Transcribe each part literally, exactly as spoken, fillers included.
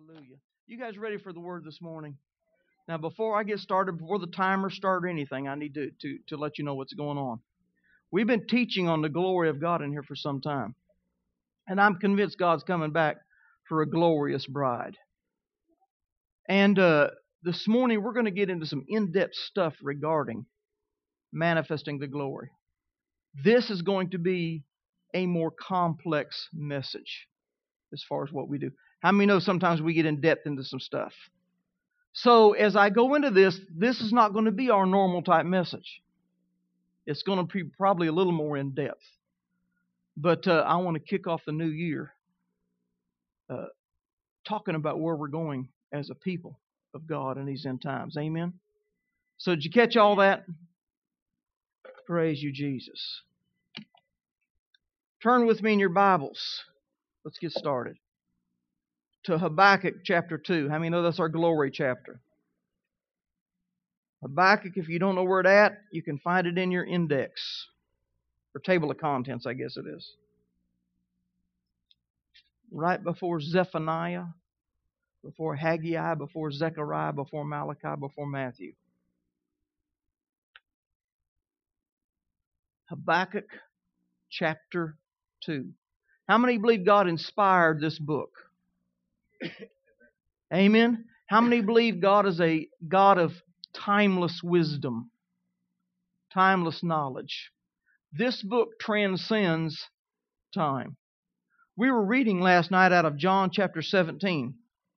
Hallelujah. You guys ready for the word this morning? Now, before I get started, before the timer starts or anything, I need to, to, to let you know what's going on. We've been teaching on the glory of God in here for some time. And I'm convinced God's coming back for a glorious bride. And uh, this morning, we're going to get into some in-depth stuff regarding manifesting the glory. This is going to be a more complex message as far as what we do. How many know sometimes we get in depth into some stuff? So as I go into this, this is not going to be our normal type message. It's going to be probably a little more in depth. But uh, I want to kick off the new year uh, talking about where we're going as a people of God in these end times. Amen? So did you catch all that? Praise you, Jesus. Turn with me in your Bibles. Let's get started. To Habakkuk chapter two. How many know that's our glory chapter? Habakkuk, if you don't know where it's at, you can find it in your index. Or table of contents, I guess it is. Right before Zephaniah, before Haggai, before Zechariah, before Malachi, before Matthew. Habakkuk chapter two. How many believe God inspired this book? Amen. How many believe God is a God of timeless wisdom, timeless knowledge? This book transcends time. We were reading last night out of John chapter seventeen,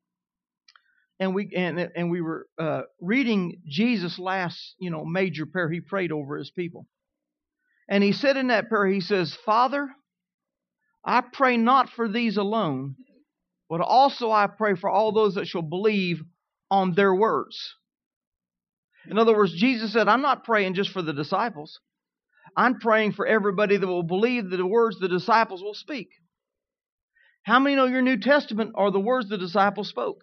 and we and and we were uh, reading Jesus' last, you know, major prayer he prayed over his people, and he said in that prayer, he says, "Father, I pray not for these alone, but also I pray for all those that shall believe on their words." In other words, Jesus said, I'm not praying just for the disciples. I'm praying for everybody that will believe the words the disciples will speak. How many know your New Testament are the words the disciples spoke?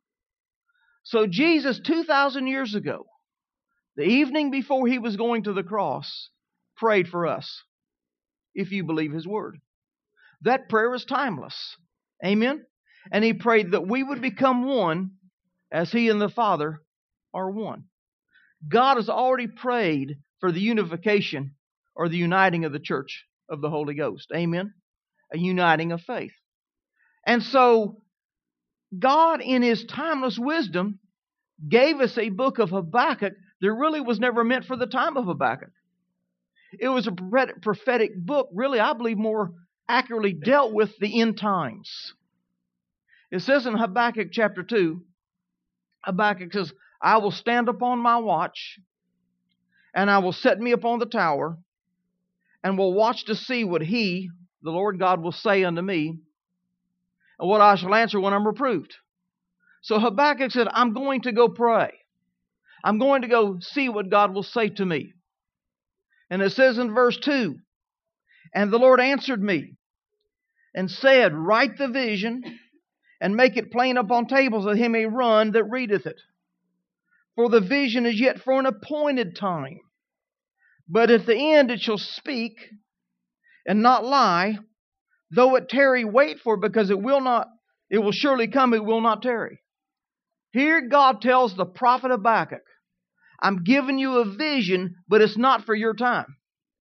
So Jesus, two thousand years ago, the evening before he was going to the cross, prayed for us, if you believe his word. That prayer is timeless. Amen? And he prayed that we would become one as he and the Father are one. God has already prayed for the unification or the uniting of the church of the Holy Ghost. Amen? A uniting of faith. And so God in his timeless wisdom gave us a book of Habakkuk that really was never meant for the time of Habakkuk. It was a prophetic book, really, I believe, more accurately dealt with the end times. It says in Habakkuk chapter two, Habakkuk says, I will stand upon my watch, and I will set me upon the tower, and will watch to see what he, the Lord God, will say unto me, and what I shall answer when I'm reproved. So Habakkuk said, I'm going to go pray. I'm going to go see what God will say to me. And it says in verse two, and the Lord answered me, and said, write the vision, and make it plain upon tables, that he may run that readeth it. For the vision is yet for an appointed time. But at the end it shall speak, and not lie. Though it tarry, wait for it, because it will not, it will surely come, it will not tarry. Here God tells the prophet Habakkuk, I'm giving you a vision, but it's not for your time.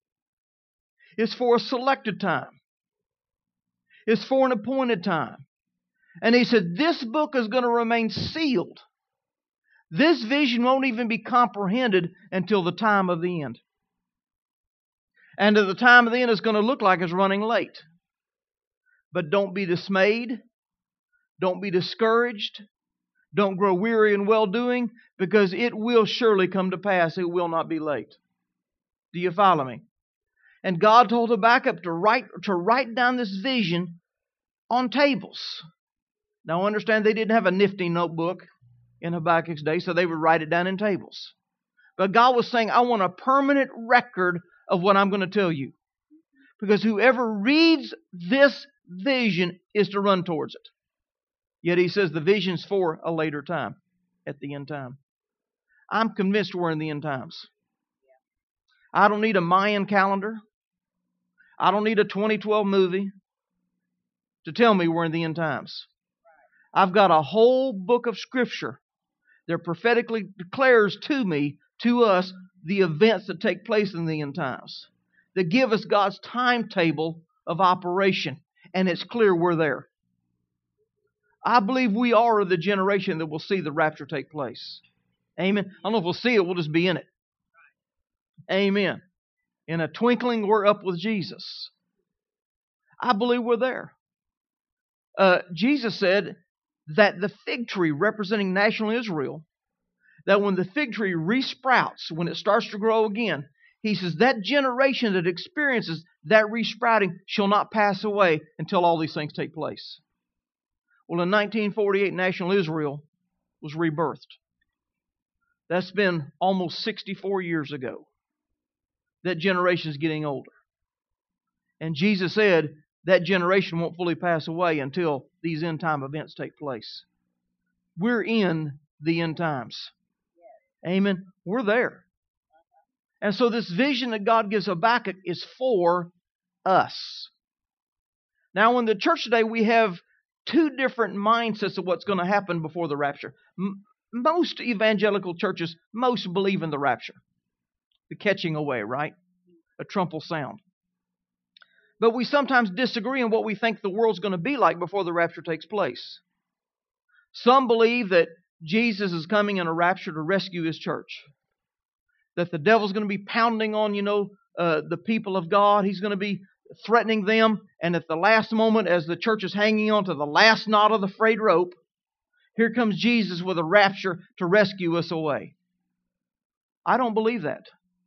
It's for a selected time. It's for an appointed time. And he said, this book is going to remain sealed. This vision won't even be comprehended until the time of the end. And at the time of the end, it's going to look like it's running late. But don't be dismayed. Don't be discouraged. Don't grow weary in well-doing, because it will surely come to pass. It will not be late. Do you follow me? And God told Habakkuk to write, to write down this vision on tables. Now understand, they didn't have a nifty notebook in Habakkuk's day, so they would write it down in tables. But God was saying, I want a permanent record of what I'm going to tell you. Because whoever reads this vision is to run towards it. Yet he says the vision's for a later time, at the end time. I'm convinced we're in the end times. I don't need a Mayan calendar. I don't need a twenty twelve movie to tell me we're in the end times. I've got a whole book of Scripture that prophetically declares to me, to us, the events that take place in the end times, that give us God's timetable of operation, and it's clear we're there. I believe we are the generation that will see the rapture take place. Amen. I don't know if we'll see it, we'll just be in it. Amen. In a twinkling, we're up with Jesus. I believe we're there. Uh, Jesus said that the fig tree representing national Israel, that when the fig tree resprouts, when it starts to grow again, He says that generation that experiences that resprouting shall not pass away until all these things take place. Well, in nineteen forty-eight, national Israel was rebirthed. That's been almost sixty-four years ago. That generation is getting older. And Jesus said that generation won't fully pass away until these end time events take place. We're in the end times. Amen. We're there. And so this vision that God gives Habakkuk is for us. Now, in the church today, we have two different mindsets of what's going to happen before the rapture. M- most evangelical churches, most believe in the rapture. The catching away, right? A trump will sound. But we sometimes disagree on what we think the world's going to be like before the rapture takes place. Some believe that Jesus is coming in a rapture to rescue His church. That the devil's going to be pounding on, you know, uh, the people of God. He's going to be threatening them. And at the last moment, as the church is hanging on to the last knot of the frayed rope, here comes Jesus with a rapture to rescue us away. I don't believe that.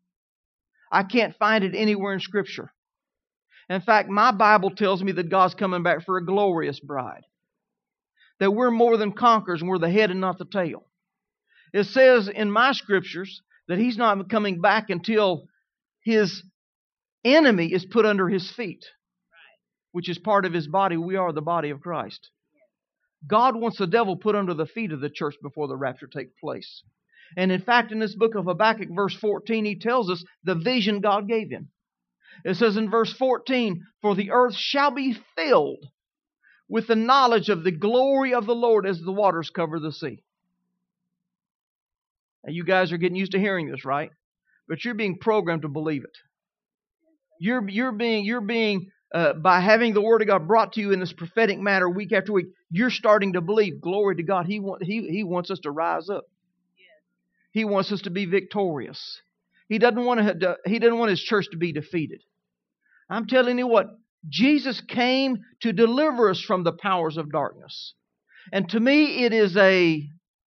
I can't find it anywhere in Scripture. In fact, my Bible tells me that God's coming back for a glorious bride. That we're more than conquerors and we're the head and not the tail. It says in my Scriptures that He's not coming back until His enemy is put under His feet, which is part of His body. We are the body of Christ. God wants the devil put under the feet of the church before the rapture takes place. And in fact, in this book of Habakkuk, verse fourteen, he tells us the vision God gave him. It says in verse fourteen, "For the earth shall be filled with the knowledge of the glory of the Lord as the waters cover the sea." Now, you guys are getting used to hearing this, right? But you're being programmed to believe it. You're, you're being, you're being uh, by having the Word of God brought to you in this prophetic manner week after week, you're starting to believe. Glory to God. He, want, he, he wants us to rise up. He wants us to be victorious. He doesn't want to, he doesn't want His church to be defeated. I'm telling you what, Jesus came to deliver us from the powers of darkness. And to me, it is a,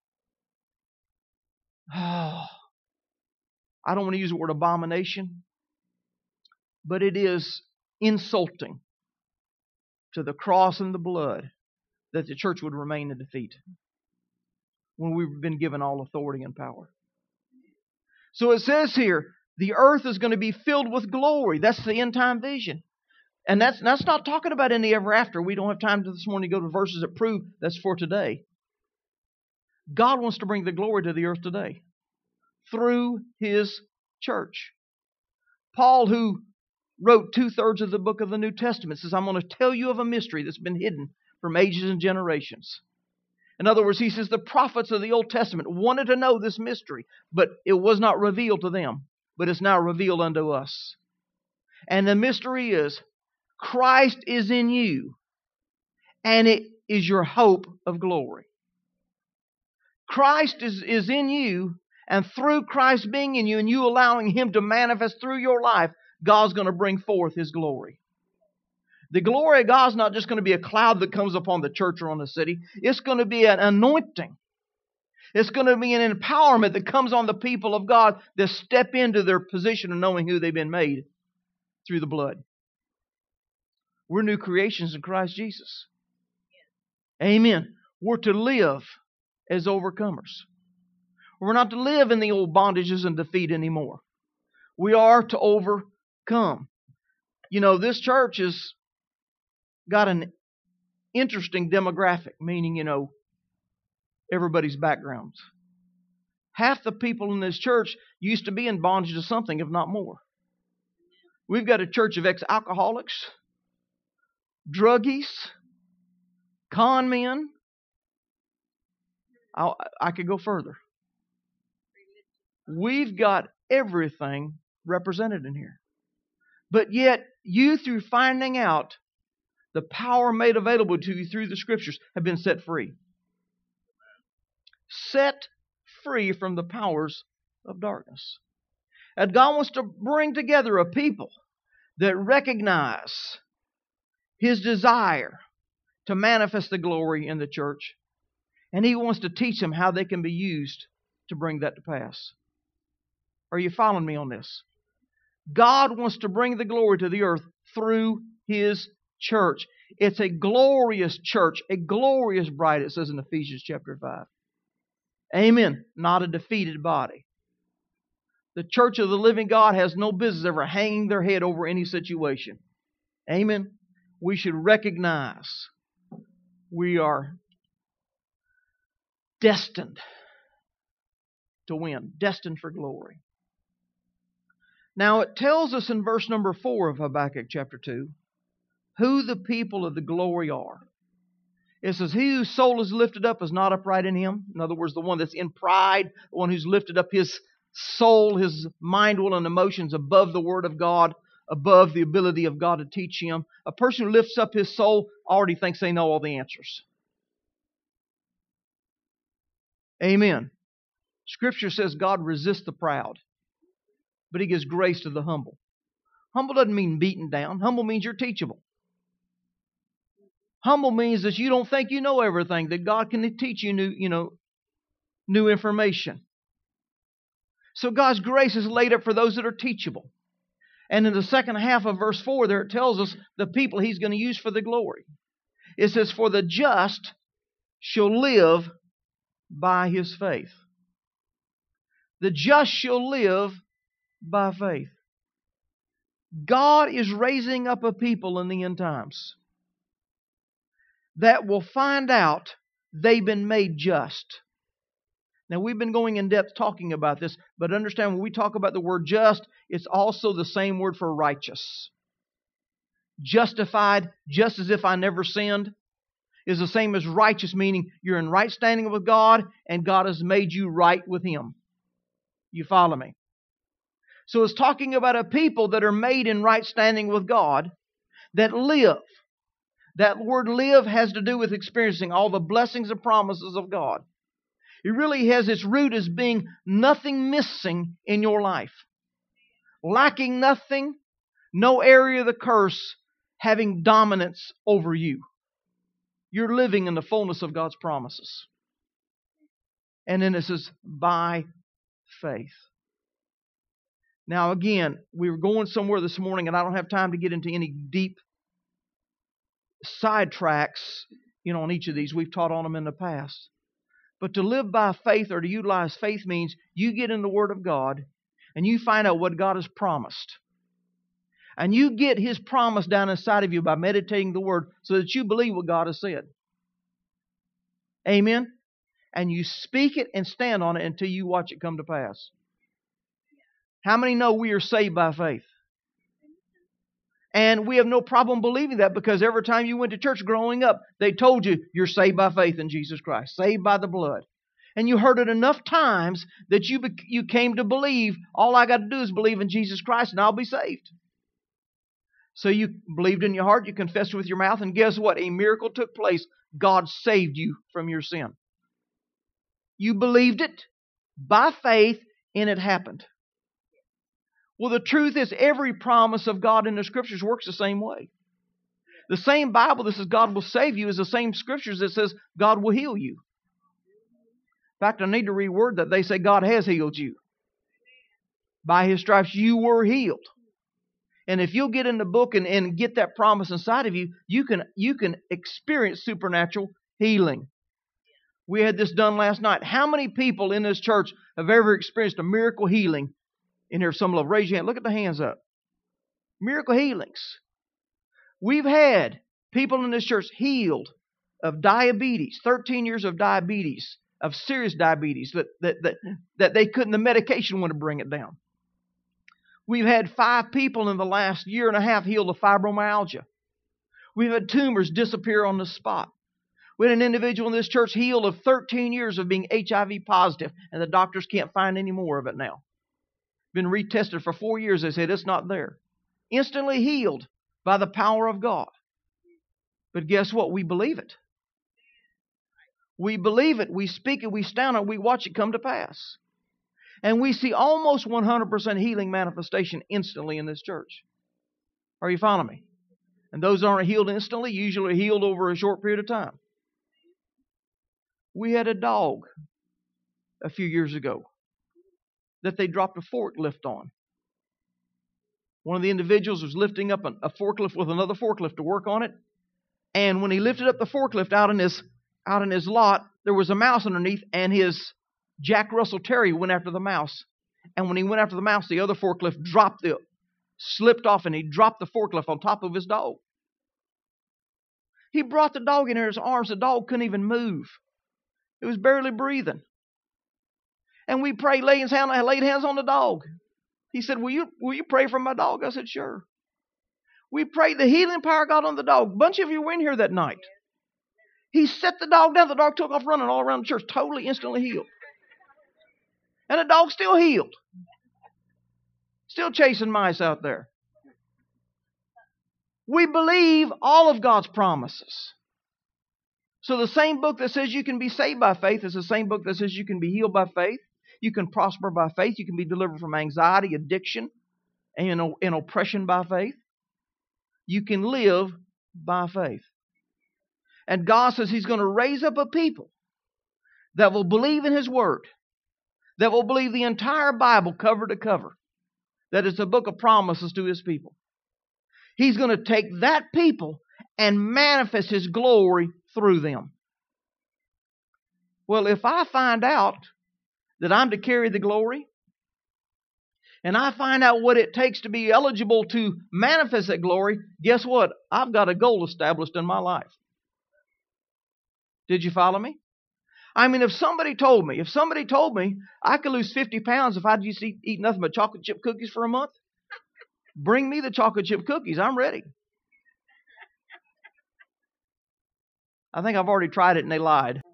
oh, I don't want to use the word abomination, but it is insulting to the cross and the blood that the church would remain in defeat when we've been given all authority and power. So it says here, the earth is going to be filled with glory. That's the end time vision. And that's, that's not talking about any ever after. We don't have time this morning to go to verses that prove that's for today. God wants to bring the glory to the earth today through His church. Paul, who wrote two-thirds of the book of the New Testament, says, "I'm going to tell you of a mystery that's been hidden from ages and generations." In other words, he says the prophets of the Old Testament wanted to know this mystery, but it was not revealed to them. But it's now revealed unto us. And the mystery is, Christ is in you, and it is your hope of glory. Christ is, is in you, and through Christ being in you, and you allowing Him to manifest through your life, God's going to bring forth His glory. The glory of God is not just going to be a cloud that comes upon the church or on the city. It's going to be an anointing. It's going to be an empowerment that comes on the people of God that step into their position of knowing who they've been made through the blood. We're new creations in Christ Jesus. Amen. We're to live as overcomers. We're not to live in the old bondages and defeat anymore. We are to overcome. You know, this church has got an interesting demographic, meaning, you know, everybody's backgrounds. Half the people in this church used to be in bondage to something, if not more. We've got a church of ex-alcoholics, druggies, con men, I, I could go further. We've got everything represented in here. But yet, you, through finding out the power made available to you through the Scriptures, have been set free. Set free from the powers of darkness. And God wants to bring together a people that recognize His desire to manifest the glory in the church. And He wants to teach them how they can be used to bring that to pass. Are you following me on this? God wants to bring the glory to the earth through His church. It's a glorious church, a glorious bride, it says in Ephesians chapter five. Amen. Not a defeated body. The church of the living God has no business ever hanging their head over any situation. Amen. We should recognize we are destined to win, destined for glory. Now it tells us in verse number four of Habakkuk chapter two who the people of the glory are. It says, he whose soul is lifted up is not upright in him. In other words, the one that's in pride, the one who's lifted up his soul, his mind, will, and emotions above the Word of God, above the ability of God to teach him. A person who lifts up his soul already thinks they know all the answers. Amen. Scripture says God resists the proud, but He gives grace to the humble. Humble doesn't mean beaten down. Humble means you're teachable. Humble means that you don't think you know everything, that God can teach you new, you know, new information. So God's grace is laid up for those that are teachable. And in the second half of verse four there, it tells us the people He's going to use for the glory. It says, for the just shall live by his faith. The just shall live by faith. God is raising up a people in the end times that will find out they've been made just. Now, we've been going in depth talking about this, but understand when we talk about the word just, it's also the same word for righteous. Justified, just as if I never sinned, is the same as righteous, meaning you're in right standing with God and God has made you right with Him. You follow me? So it's talking about a people that are made in right standing with God that live. That word live has to do with experiencing all the blessings and promises of God. It really has its root as being nothing missing in your life. Lacking nothing, no area of the curse having dominance over you. You're living in the fullness of God's promises. And then it says, by faith. Now again, we were going somewhere this morning and I don't have time to get into any deep sidetracks, you know, on each of these. We've taught on them in the past. But to live by faith or to utilize faith means you get in the Word of God and you find out what God has promised. And you get His promise down inside of you by meditating the Word so that you believe what God has said. Amen? And you speak it and stand on it until you watch it come to pass. How many know we are saved by faith? And we have no problem believing that because every time you went to church growing up, they told you you're saved by faith in Jesus Christ, saved by the blood. And you heard it enough times that you you came to believe, all I got to do is believe in Jesus Christ and I'll be saved. So you believed in your heart, you confessed with your mouth, and guess what? A miracle took place. God saved you from your sin. You believed it by faith and it happened. Well, the truth is every promise of God in the Scriptures works the same way. The same Bible that says God will save you is the same Scriptures that says God will heal you. In fact, I need to reword that. They say God has healed you. By His stripes you were healed. And if you'll get in the book and, and get that promise inside of you, you can, you can experience supernatural healing. We had this done last night. How many people in this church have ever experienced a miracle healing? In here, some love. Raise your hand. Look at the hands up. Miracle healings. We've had people in this church healed of diabetes, thirteen years of diabetes, of serious diabetes, that, that, that, that they couldn't, the medication wouldn't bring it down. We've had five people in the last year and a half healed of fibromyalgia. We've had tumors disappear on the spot. We had an individual in this church healed of thirteen years of being H I V positive, and the doctors can't find any more of it now. Been retested for four years. They said it's not there. Instantly healed by the power of God. But guess what? We believe it. We believe it. We speak it. We stand on it. We watch it come to pass. And we see almost one hundred percent healing manifestation instantly in this church. Are you following me? And those aren't healed instantly, usually healed over a short period of time. We had a dog a few years ago that they dropped a forklift on. One of the individuals was lifting up a forklift with another forklift to work on it. And when he lifted up the forklift out in his out in his lot, there was a mouse underneath, and his Jack Russell Terrier went after the mouse. And when he went after the mouse, the other forklift dropped the slipped off, and he dropped the forklift on top of his dog. He brought the dog in his arms. The dog couldn't even move. It was barely breathing. And we prayed, laid hands, laid hands on the dog. He said, will you, will you pray for my dog? I said, sure. We prayed the healing power of God on the dog. A bunch of you were in here that night. He set the dog down. The dog took off running all around the church, totally, instantly healed. And the dog's still healed. Still chasing mice out there. We believe all of God's promises. So the same book that says you can be saved by faith is the same book that says you can be healed by faith. You can prosper by faith. You can be delivered from anxiety, addiction, and, and oppression by faith. You can live by faith. And God says He's going to raise up a people that will believe in His Word, that will believe the entire Bible cover to cover, that it's a book of promises to His people. He's going to take that people and manifest His glory through them. Well, if I find out that I'm to carry the glory, and I find out what it takes to be eligible to manifest that glory, guess what? I've got a goal established in my life. Did you follow me? I mean, if somebody told me, if somebody told me I could lose fifty pounds if I just eat, eat nothing but chocolate chip cookies for a month, bring me the chocolate chip cookies. I'm ready. I think I've already tried it and they lied.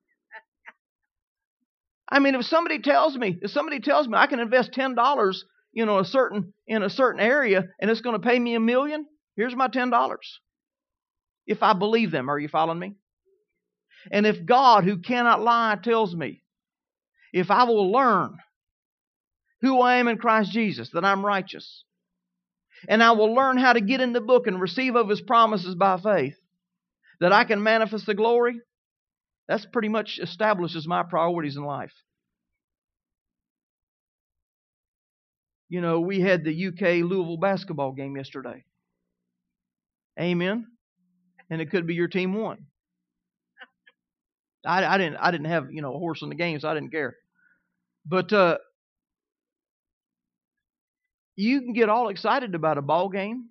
I mean, if somebody tells me, if somebody tells me I can invest ten dollars, you know, a certain in a certain area and it's going to pay me a million, here's my ten dollars. If I believe them, are you following me? And if God, who cannot lie, tells me, if I will learn who I am in Christ Jesus, that I'm righteous, and I will learn how to get in the book and receive of His promises by faith, that I can manifest the glory, that's pretty much establishes my priorities in life. You know, we had the U K Louisville basketball game yesterday. Amen. And it could be your team won. I, I didn't. I didn't have you know a horse in the game, so I didn't care. But uh, you can get all excited about a ball game,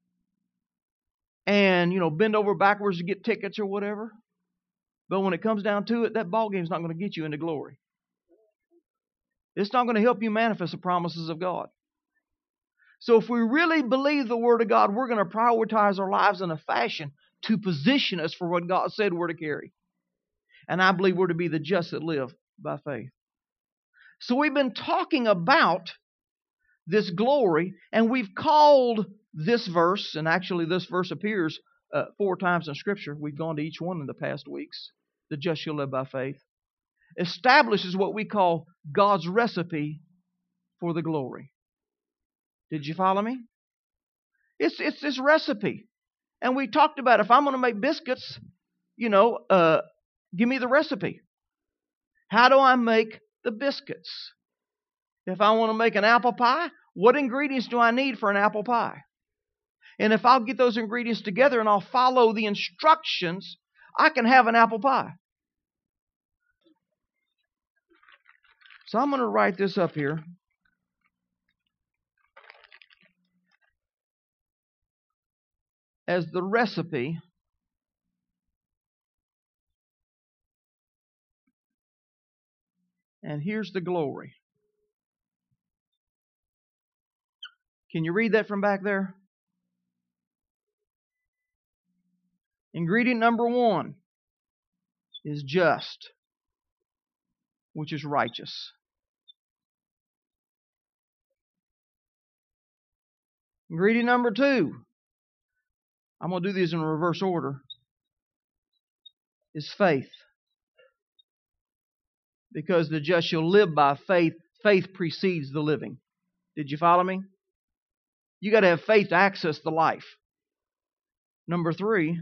and you know bend over backwards to get tickets or whatever. But when it comes down to it, that ball game's not going to get you into glory. It's not going to help you manifest the promises of God. So if we really believe the Word of God, we're going to prioritize our lives in a fashion to position us for what God said we're to carry. And I believe we're to be the just that live by faith. So we've been talking about this glory, and we've called this verse, and actually this verse appears uh, four times in Scripture. We've gone to each one in the past weeks. The just shall live by faith. Establishes what we call God's recipe for the glory. Did you follow me? It's, it's this recipe. And we talked about if I'm going to make biscuits, you know, uh, give me the recipe. How do I make the biscuits? If I want to make an apple pie, what ingredients do I need for an apple pie? And if I'll get those ingredients together and I'll follow the instructions, I can have an apple pie. So I'm going to write this up here. As the recipe and here's the glory. Can you read that from back there? Ingredient number one, is just, which is righteous. Ingredient number two, I'm going to do these in reverse order, is faith. Because the just shall live by faith. Faith precedes the living. Did you follow me? You got to have faith to access the life. Number three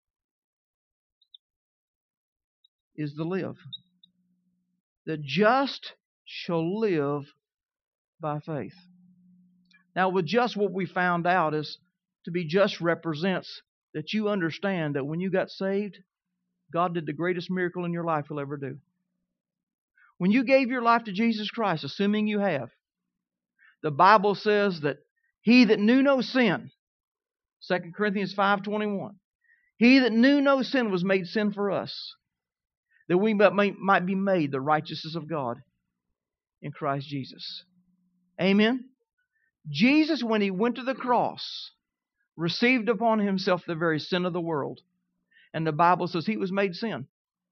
is the live. The just shall live by faith. Now, with just, what we found out is to be just represents that you understand that when you got saved, God did the greatest miracle in your life He'll ever do. When you gave your life to Jesus Christ, assuming you have, the Bible says that He that knew no sin, Second Corinthians five twenty-one, He that knew no sin was made sin for us, that we might be made the righteousness of God in Christ Jesus. Amen? Jesus, when He went to the cross, received upon Himself the very sin of the world. And the Bible says He was made sin.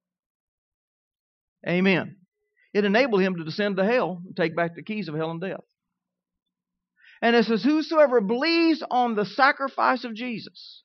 Amen. It enabled Him to descend to hell and take back the keys of hell and death. And it says, whosoever believes on the sacrifice of Jesus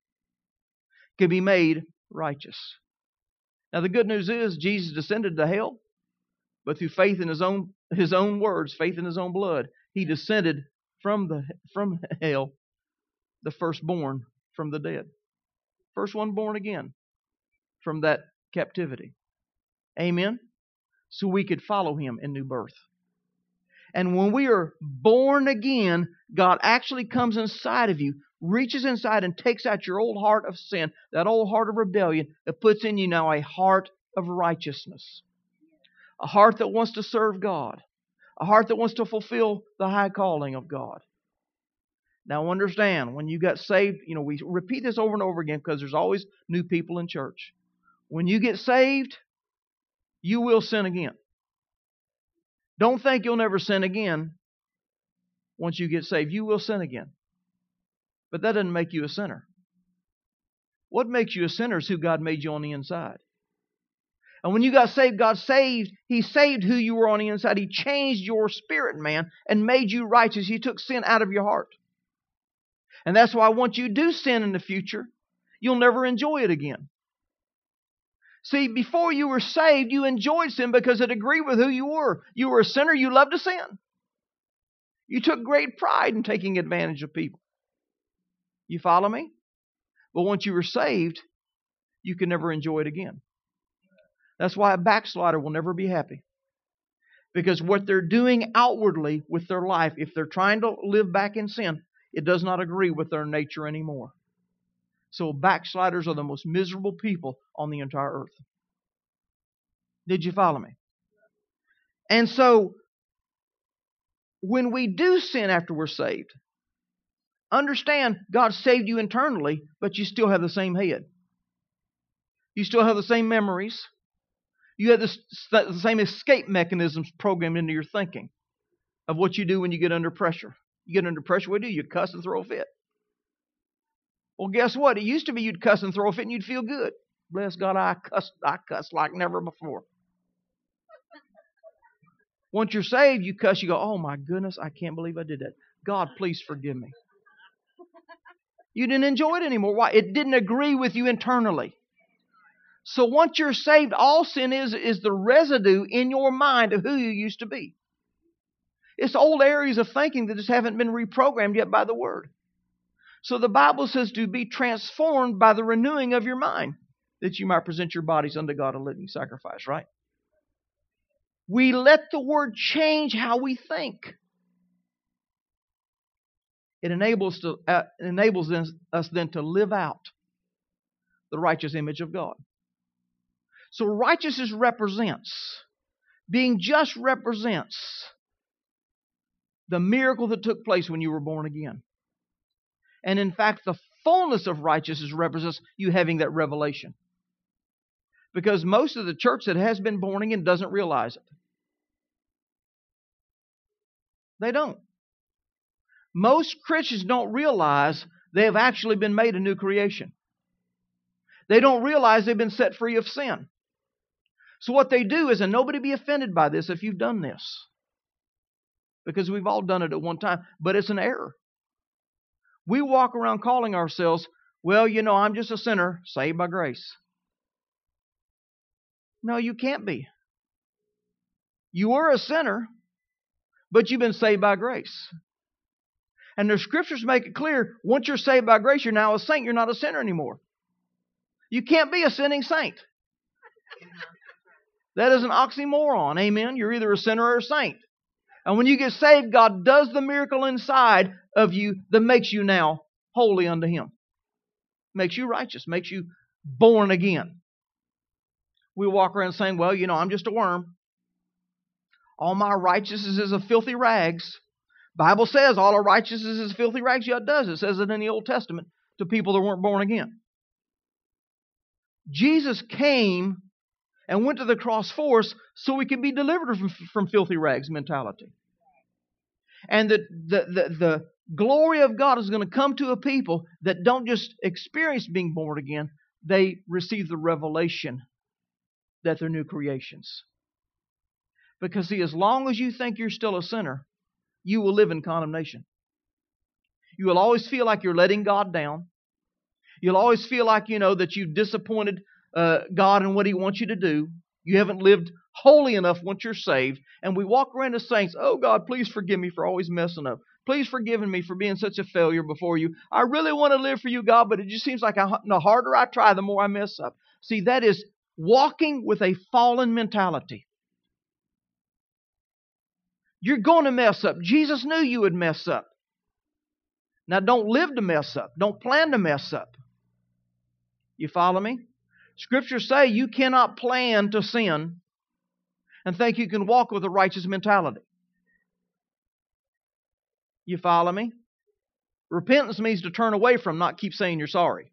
can be made righteous. Now the good news is Jesus descended to hell, but through faith in His own His own words, faith in His own blood, He descended from the from hell, the firstborn from the dead. First one born again from that captivity. Amen? So we could follow Him in new birth. And when we are born again, God actually comes inside of you, reaches inside and takes out your old heart of sin, that old heart of rebellion, that puts in you now a heart of righteousness. A heart that wants to serve God. A heart that wants to fulfill the high calling of God. Now understand, when you got saved, you know, we repeat this over and over again because there's always new people in church. When you get saved, you will sin again. Don't think you'll never sin again once you get saved. You will sin again. But that doesn't make you a sinner. What makes you a sinner is who God made you on the inside. And when you got saved, God saved, He saved who you were on the inside. He changed your spirit, man, and made you righteous. He took sin out of your heart. And that's why once you do sin in the future, you'll never enjoy it again. See, before you were saved, you enjoyed sin because it agreed with who you were. You were a sinner, you loved to sin. You took great pride in taking advantage of people. You follow me? But once you were saved, you can never enjoy it again. That's why a backslider will never be happy. Because what they're doing outwardly with their life, if they're trying to live back in sin, it does not agree with their nature anymore. So backsliders are the most miserable people on the entire earth. Did you follow me? And so, when we do sin after we're saved, understand God saved you internally, but you still have the same head. You still have the same memories. You have the, the same escape mechanisms programmed into your thinking of what you do when you get under pressure. You get under pressure, what do you do? You cuss and throw a fit. Well, guess what? It used to be you'd cuss and throw a fit and you'd feel good. Bless God, I cuss, I cuss like never before. Once you're saved, you cuss, you go, oh my goodness, I can't believe I did that. God, please forgive me. You didn't enjoy it anymore. Why? It didn't agree with you internally. So once you're saved, all sin is, is the residue in your mind of who you used to be. It's old areas of thinking that just haven't been reprogrammed yet by the Word. So the Bible says to be transformed by the renewing of your mind, that you might present your bodies unto God a living sacrifice, right? We let the Word change how we think. It enables, to, uh, enables us then to live out the righteous image of God. So righteousness represents, being just represents the miracle that took place when you were born again. And in fact, the fullness of righteousness represents you having that revelation. Because most of the church that has been born again doesn't realize it. They don't. Most Christians don't realize they have actually been made a new creation. They don't realize they've been set free of sin. So what they do is, and nobody be offended by this if you've done this, because we've all done it at one time, but it's an error. We walk around calling ourselves, well, you know, I'm just a sinner saved by grace. No, you can't be. You were a sinner, but you've been saved by grace. And the Scriptures make it clear, once you're saved by grace, you're now a saint. You're not a sinner anymore. You can't be a sinning saint. That is an oxymoron. Amen. You're either a sinner or a saint. And when you get saved, God does the miracle inside of you that makes you now holy unto Him. Makes you righteous. Makes you born again. We walk around saying, well, you know, I'm just a worm. All my righteousness is of filthy rags. Bible says all our righteousness is filthy rags. Yeah, it does. It says it in the Old Testament to people that weren't born again. Jesus came and went to the cross for us so we could be delivered from, from filthy rags mentality. And the, the, the, the glory of God is going to come to a people that don't just experience being born again, they receive the revelation that they're new creations. Because see, as long as you think you're still a sinner, you will live in condemnation. You will always feel like you're letting God down. You'll always feel like, you know, that you've disappointed uh, God in what He wants you to do. You haven't lived holy enough once you're saved. And we walk around as saints, oh God, please forgive me for always messing up. Please forgive me for being such a failure before you. I really want to live for you, God, but it just seems like I, the harder I try, the more I mess up. See, that is walking with a fallen mentality. You're going to mess up. Jesus knew you would mess up. Now, don't live to mess up. Don't plan to mess up. You follow me? Scriptures say you cannot plan to sin and think you can walk with a righteous mentality. You follow me? Repentance means to turn away from, not keep saying you're sorry.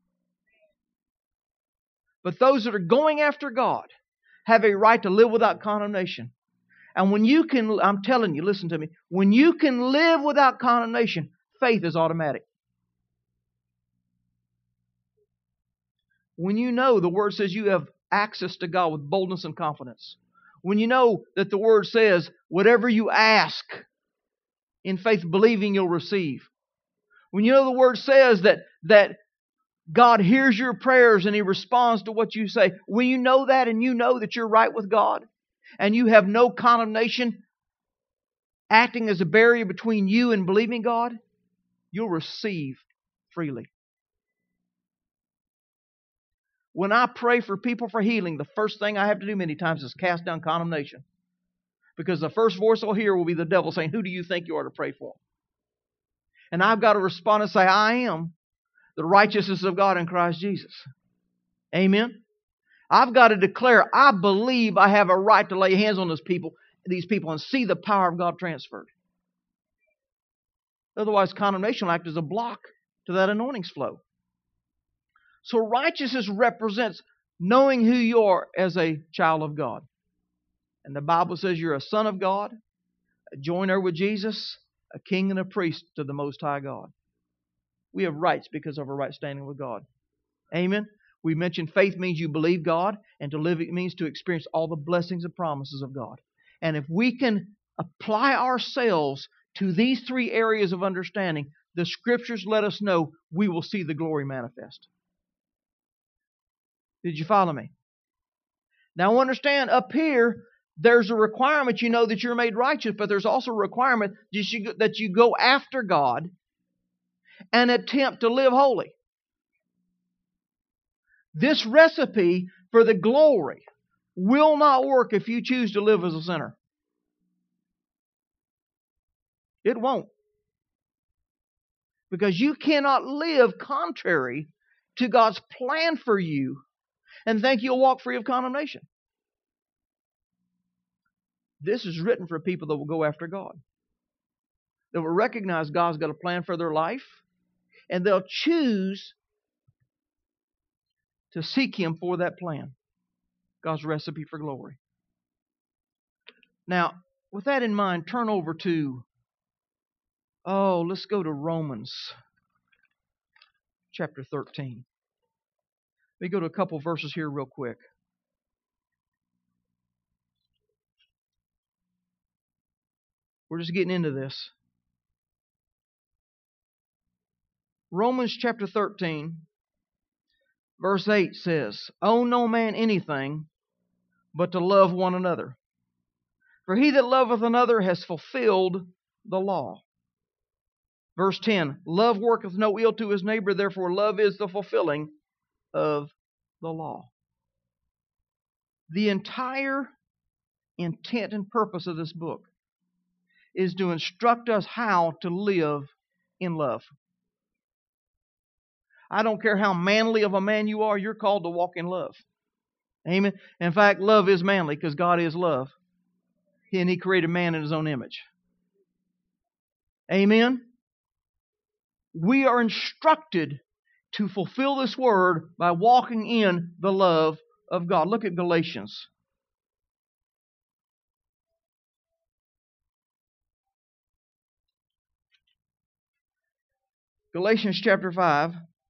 But those that are going after God have a right to live without condemnation. And when you can, I'm telling you, listen to me, when you can live without condemnation, faith is automatic. When you know the Word says you have access to God with boldness and confidence. When you know that the Word says, whatever you ask, in faith believing you'll receive. When you know the Word says that, that God hears your prayers and He responds to what you say. When you know that and you know that you're right with God, and you have no condemnation acting as a barrier between you and believing God, you'll receive freely. When I pray for people for healing, the first thing I have to do many times is cast down condemnation. Because the first voice I'll hear will be the devil saying, who do you think you are to pray for? And I've got to respond and say, I am the righteousness of God in Christ Jesus. Amen? I've got to declare, I believe I have a right to lay hands on those people, these people and see the power of God transferred. Otherwise, condemnation will act as a block to that anointing's flow. So righteousness represents knowing who you are as a child of God. And the Bible says you're a son of God, a joint heir with Jesus, a king and a priest to the Most High God. We have rights because of our right standing with God. Amen. We mentioned faith means you believe God, and to live it means to experience all the blessings and promises of God. And if we can apply ourselves to these three areas of understanding, the Scriptures let us know we will see the glory manifest. Did you follow me? Now understand, up here, there's a requirement, you know, that you're made righteous, but there's also a requirement that you go after God and attempt to live holy. This recipe for the glory will not work if you choose to live as a sinner. It won't. Because you cannot live contrary to God's plan for you and think you'll walk free of condemnation. This is written for people that will go after God. That will recognize God's got a plan for their life, and they'll choose to seek Him for that plan. God's recipe for glory. Now, with that in mind, turn over to, oh, let's go to Romans chapter thirteen. Let me go to a couple verses here real quick. We're just getting into this. Romans chapter thirteen, verse eight says, "Owe no man anything but to love one another. For he that loveth another has fulfilled the law." Verse ten, "Love worketh no ill to his neighbor, therefore love is the fulfilling of the law." The entire intent and purpose of this book is to instruct us how to live in love. I don't care how manly of a man you are, you're called to walk in love. Amen. In fact, love is manly because God is love. And He created man in His own image. Amen. We are instructed to fulfill this word by walking in the love of God. Look at Galatians. Galatians chapter five.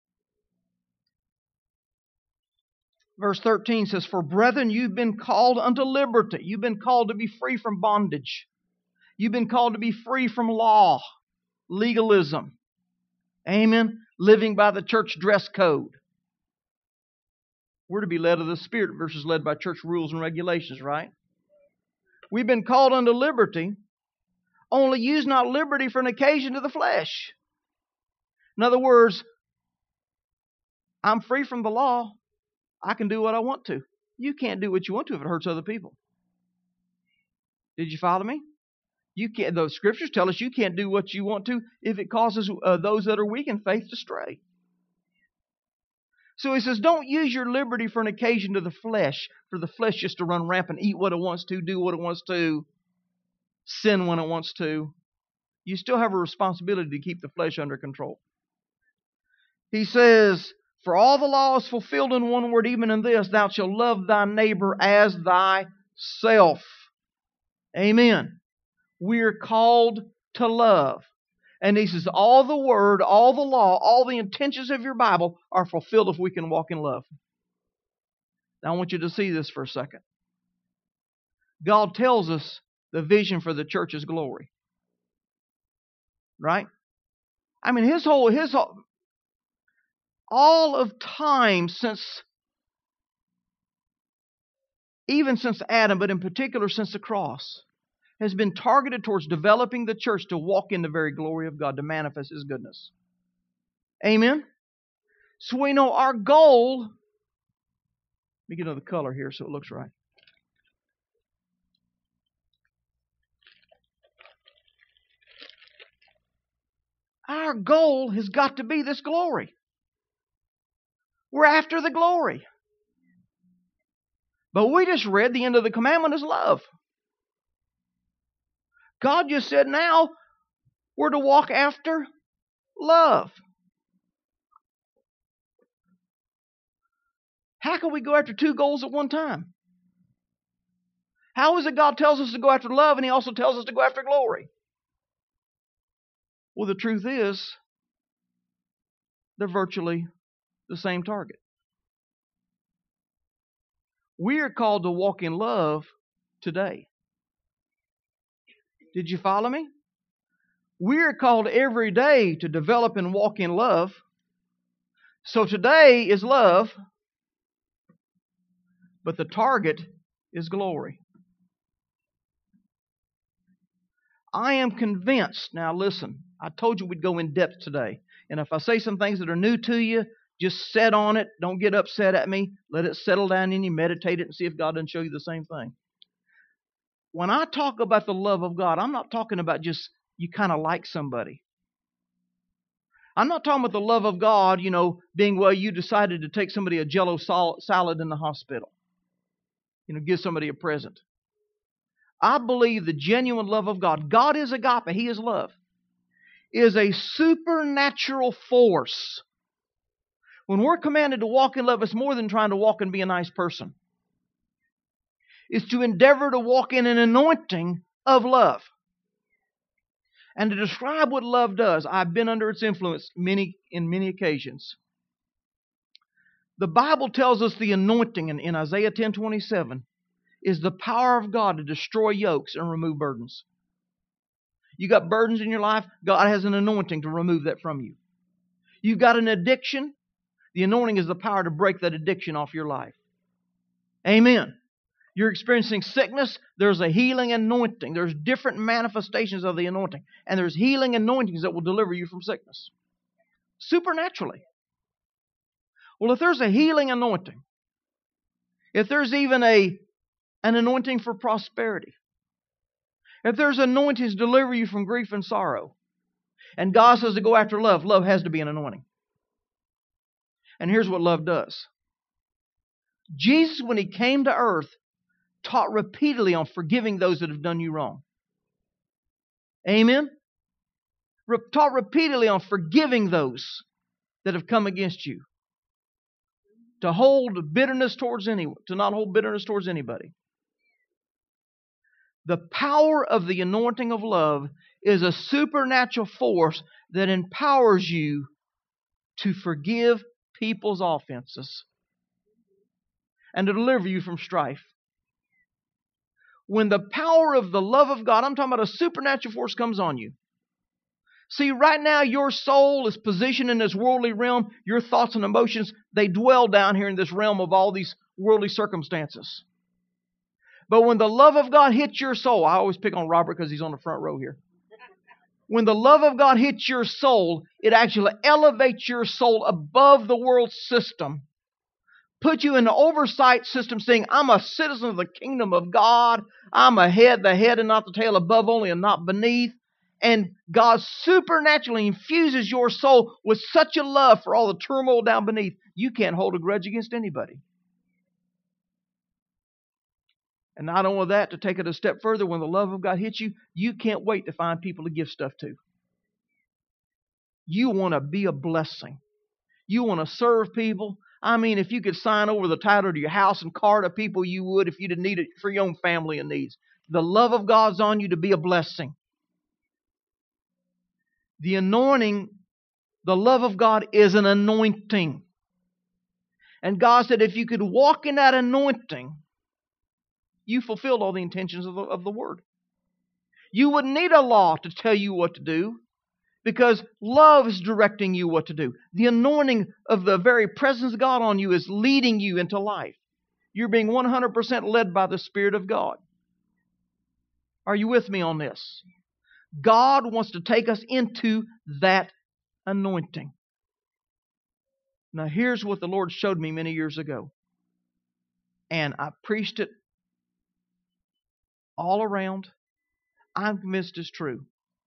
Verse thirteen says, "For brethren, you've been called unto liberty." You've been called to be free from bondage. You've been called to be free from law, legalism. Amen. Living by the church dress code. We're to be led of the Spirit versus led by church rules and regulations, right? We've been called unto liberty. Only use not liberty for an occasion to the flesh. In other words, I'm free from the law. I can do what I want to. You can't do what you want to if it hurts other people. Did you follow me? You can't. The Scriptures tell us you can't do what you want to if it causes uh, those that are weak in faith to stray. So he says, don't use your liberty for an occasion to the flesh, for the flesh just to run rampant, eat what it wants to, do what it wants to, sin when it wants to. You still have a responsibility to keep the flesh under control. He says, "For all the law is fulfilled in one word, even in this, thou shalt love thy neighbor as thyself." Amen. We're called to love. And he says, all the word, all the law, all the intentions of your Bible are fulfilled if we can walk in love. Now I want you to see this for a second. God tells us the vision for the church's glory. Right? I mean, his whole, his whole, all of time since, even since Adam, but in particular since the cross, has been targeted towards developing the church to walk in the very glory of God, to manifest His goodness. Amen? So we know our goal, let me get another color here so it looks right. Our goal has got to be this glory. We're after the glory. But we just read the end of the commandment is love. God just said now we're to walk after love. How can we go after two goals at one time? How is it God tells us to go after love and He also tells us to go after glory? Well, the truth is, they're virtually the same target. We are called to walk in love today. Did you follow me? We are called every day to develop and walk in love. So today is love, but the target is glory. I am convinced, now listen, I told you we'd go in depth today. And if I say some things that are new to you, just set on it. Don't get upset at me. Let it settle down in you. Meditate it and see if God doesn't show you the same thing. When I talk about the love of God, I'm not talking about just you kind of like somebody. I'm not talking about the love of God, you know, being, well, you decided to take somebody a Jell-O salad in the hospital. You know, give somebody a present. I believe the genuine love of God, God is agape, He is love, is a supernatural force. When we're commanded to walk in love, it's more than trying to walk and be a nice person. It's to endeavor to walk in an anointing of love. And to describe what love does, I've been under its influence many in many occasions. The Bible tells us the anointing in, in Isaiah ten twenty-seven is the power of God to destroy yokes and remove burdens. You got burdens in your life, God has an anointing to remove that from you. You've got an addiction, the anointing is the power to break that addiction off your life. Amen. You're experiencing sickness, there's a healing anointing. There's different manifestations of the anointing. And there's healing anointings that will deliver you from sickness. Supernaturally. Well, if there's a healing anointing, if there's even a an anointing for prosperity, if there's anointings to deliver you from grief and sorrow, and God says to go after love, love has to be an anointing. And here's what love does. Jesus, when He came to earth, taught repeatedly on forgiving those that have done you wrong. Amen? Re- taught repeatedly on forgiving those that have come against you. To hold bitterness towards anyone, to not hold bitterness towards anybody. The power of the anointing of love is a supernatural force that empowers you to forgive people's offenses and to deliver you from strife. When the power of the love of God, I'm talking about a supernatural force, comes on you. See, right now your soul is positioned in this worldly realm. Your thoughts and emotions, they dwell down here in this realm of all these worldly circumstances. But when the love of God hits your soul, I always pick on Robert because he's on the front row here. When the love of God hits your soul, it actually elevates your soul above the world system. Put you in the oversight system saying, I'm a citizen of the kingdom of God. I'm a head, the head and not the tail, above only and not beneath. And God supernaturally infuses your soul with such a love for all the turmoil down beneath, you can't hold a grudge against anybody. And not only that, to take it a step further, when the love of God hits you, you can't wait to find people to give stuff to. You want to be a blessing. You want to serve people. I mean, if you could sign over the title to your house and car to people, you would if you didn't need it for your own family and needs. The love of God's on you to be a blessing. The anointing, the love of God is an anointing. And God said if you could walk in that anointing, you fulfilled all the intentions of the, of the Word. You wouldn't need a law to tell you what to do because love is directing you what to do. The anointing of the very presence of God on you is leading you into life. You're being one hundred percent led by the Spirit of God. Are you with me on this? God wants to take us into that anointing. Now here's what the Lord showed me many years ago. And I preached it all around. I'm convinced it's true.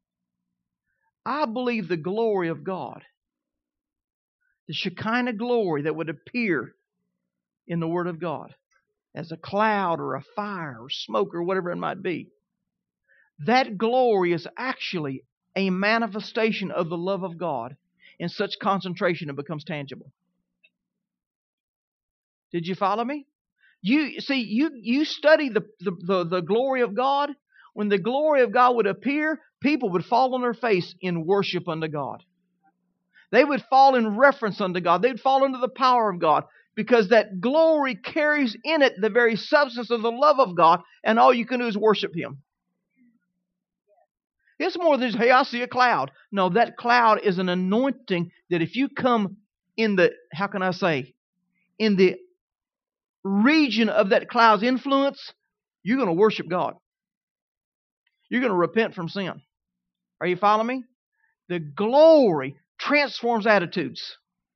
I believe the glory of God, the Shekinah glory that would appear in the Word of God as a cloud or a fire or smoke or whatever it might be, that glory is actually a manifestation of the love of God in such concentration it becomes tangible. Did you follow me? You see, you, you study the, the, the, the glory of God. When the glory of God would appear, people would fall on their face in worship unto God. They would fall in reference unto God. They'd fall into the power of God because that glory carries in it the very substance of the love of God, and all you can do is worship Him. It's more than just, hey, I see a cloud. No, that cloud is an anointing that if you come in the, how can I say, in the region of that cloud's influence, you're going to worship God. You're going to repent from sin. Are you following me? The glory transforms attitudes.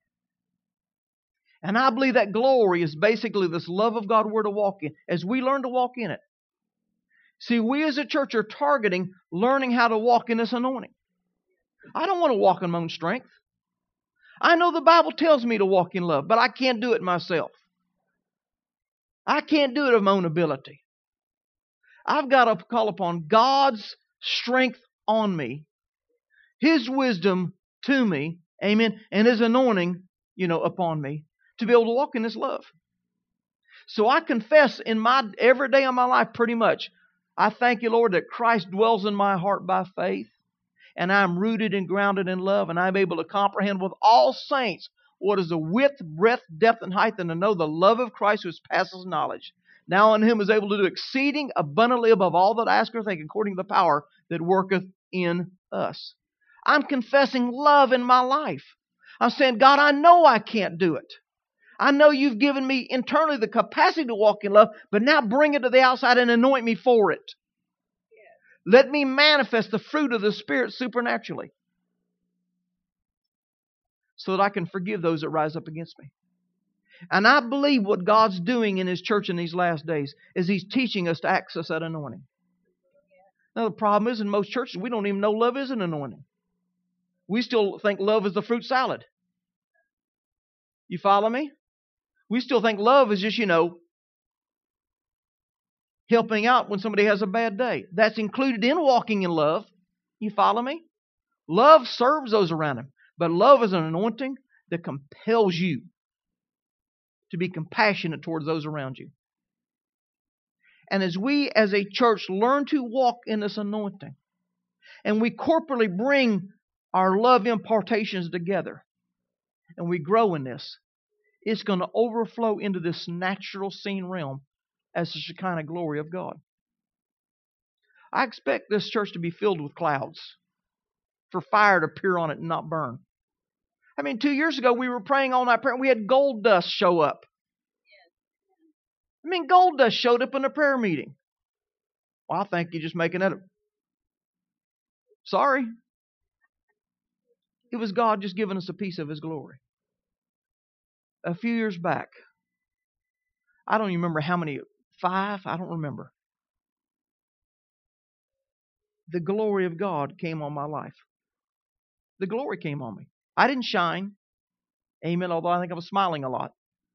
And I believe that glory is basically this love of God we're to walk in. As we learn to walk in it. See, we as a church are targeting learning how to walk in this anointing. I don't want to walk in my own strength. I know the Bible tells me to walk in love, but I can't do it myself. I can't do it of my own ability. I've got to call upon God's strength on me, His wisdom to me, amen, and His anointing, you know, upon me to be able to walk in this love. So I confess in my every day of my life pretty much, I thank you, Lord, that Christ dwells in my heart by faith, and I'm rooted and grounded in love, and I'm able to comprehend with all saints what is the width, breadth, depth, and height, and to know the love of Christ which passes knowledge, Now unto him is able to do exceeding abundantly above all that I ask or think, according to the power that worketh in us. I'm confessing love in my life. I'm saying, God, I know I can't do it. I know you've given me internally the capacity to walk in love, but now bring it to the outside and anoint me for it. Let me manifest the fruit of the Spirit supernaturally so that I can forgive those that rise up against me. And I believe what God's doing in His church in these last days is He's teaching us to access that anointing. Now, the problem is in most churches, we don't even know love is an anointing. We still think love is the fruit salad. You follow me? We still think love is just, you know, helping out when somebody has a bad day. That's included in walking in love. You follow me? Love serves those around him. But love is an anointing that compels you to be compassionate towards those around you. And as we as a church learn to walk in this anointing, and we corporately bring our love impartations together, and we grow in this, it's going to overflow into this natural seen realm as the Shekinah glory of God. I expect this church to be filled with clouds, for fire to appear on it and not burn. I mean, two years ago we were praying all night prayer and we had gold dust show up. I mean, gold dust showed up in a prayer meeting. Well, I think you're just making that up. Sorry. It was God just giving us a piece of His glory. A few years back, I don't even remember how many, five? I don't remember. The glory of God came on my life. The glory came on me. I didn't shine. Amen, although I think I was smiling a lot.